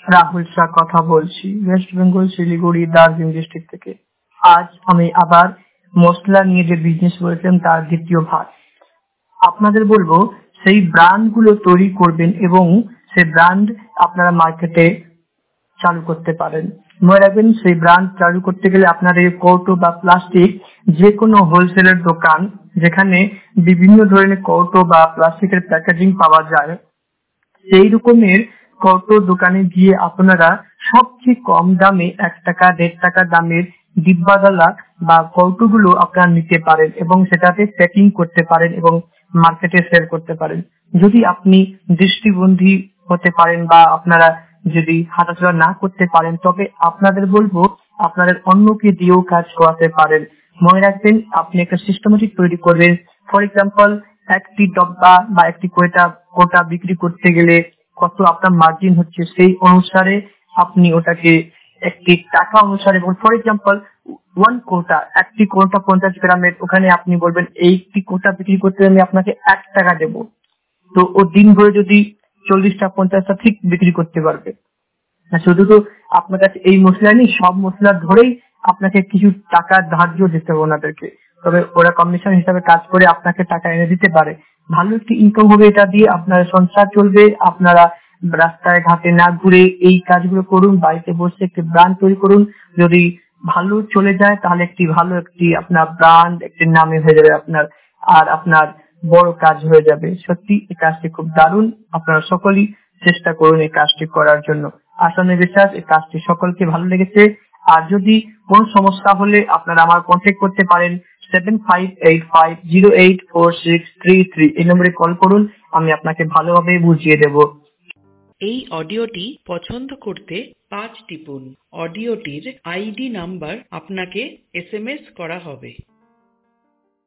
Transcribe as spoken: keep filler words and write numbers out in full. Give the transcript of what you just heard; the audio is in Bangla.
রাহুল শাহ কথা বলছি, ওয়েস্ট বেঙ্গল শিলিগুড়ি দার্জিলিং ডিস্ট্রিক্ট থেকে। আজ আমি আবার মশলা নিয়ে যে বিজনেস করেছিলাম তার দ্বিতীয় ভাগ আপনাদের বলবো। সেই ব্র্যান্ড গুলো তৈরি করবেন এবং সেই ব্র্যান্ড আপনারা মার্কেটে চালু করতে পারেন। মনে রাখবেন, সেই ব্র্যান্ড চালু করতে গেলে আপনাদের কৌটো বা প্লাস্টিক যে কোনো হোলসেলের দোকান যেখানে বিভিন্ন ধরনের কৌটো বা প্লাস্টিকের প্যাকেজিং পাওয়া যায়, সেই রকমের কৌটো দোকানে গিয়ে আপনারা সবচেয়ে কম দামে এক টাকা দেড় টাকা দামের ডিব্বাগালা বা কৌটোগুলো আপনারা নিতে পারেন এবং সেটাতে প্যাকিং করতে পারেন এবং মার্কেটে সেল করতে পারেন। যদি আপনি দৃষ্টিবন্ধী হতে পারেন বা আপনারা যদি হাঁটাচলা না করতে পারেন, তবে আপনাদের বলবো আপনাদের অন্যকে দিয়েও কাজ করাতে পারেন। মনে রাখবেন, আপনি একটা সিস্টেমেটিক তৈরি করবেন। ফর এক্সাম্পল, একটি ডব্বা বা একটি কোটা কোটা বিক্রি করতে গেলে কত আপনার মার্জিন হচ্ছে সেই অনুসারে আপনি ওটাকে একটি টাকা অনুসারে, ফর এক্সাম্পল ওয়ান কোটা, একটি কোটা পঞ্চাশ গ্রামের, ওখানে আপনি বলবেন এইটি কোটা বিক্রি করতে আমি আপনাকে এক টাকা দেবো। তো ও দিন ভরে যদি চল্লিশটা পঞ্চাশটা ঠিক বিক্রি করতে পারবে। শুধু তো আপনার কাছে এই মশলা নেই, সব মশলা ধরেই আপনাকে কিছু টাকা ধার্য দিতে হবে ওনাদেরকে। তবে ওরা কমিশন হিসাবে কাজ করে আপনাকে টাকা এনে দিতে পারে। ভালো একটি ইনকাম হবে, এটা দিয়ে আপনার সংসার চলবে। আপনারা রাস্তায় ঘাটে না ঘুরে এই কাজগুলো করুন, বাড়িতে বসে একটি ব্র্যান্ড তৈরি করুন। যদি ভালো চলে যায় তাহলে একটি ভালো একটি আপনার ব্র্যান্ড একটি নামে হয়ে যাবে আপনার, আর আপনার বড় কাজ হয়ে যাবে। সত্যি এই কাজটি খুব দারুণ, আপনারা সকলেই চেষ্টা করুন এই কাজটি করার জন্য। আসলে বিশ্বাস এই কাজটি সকলকে ভালো লেগেছে। আর যদি কোন সমস্যা হলে আপনারা আমার কন্ট্যাক্ট করতে পারেন seven five eight five zero eight four six three three, এই নম্বরে কল করুন, আমি আপনাকে ভালোভাবে বুঝিয়ে দেব। এই অডিওটি পছন্দ করতে পাঁচ টিপুন। অডিওটির আইডি নাম্বার আপনাকে এস এম এস করা হবে।